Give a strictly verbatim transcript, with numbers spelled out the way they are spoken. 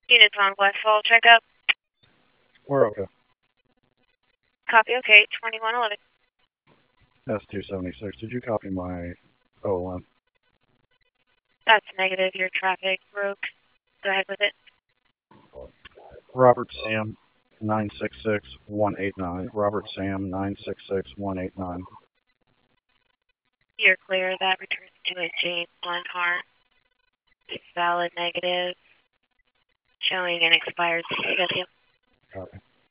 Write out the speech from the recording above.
Units on Westfall, checkup. We're okay. Copy, okay, twenty-one eleven. S two seventy-six, did you copy my O L M? That's negative, your traffic broke. Go ahead with it. Robert Sam, nine six six one eight nine. Robert Sam, nine six six one eight nine. You're clear, that returns to a James Blunt-Hart. It's valid negative. Showing an expired C W. Copy.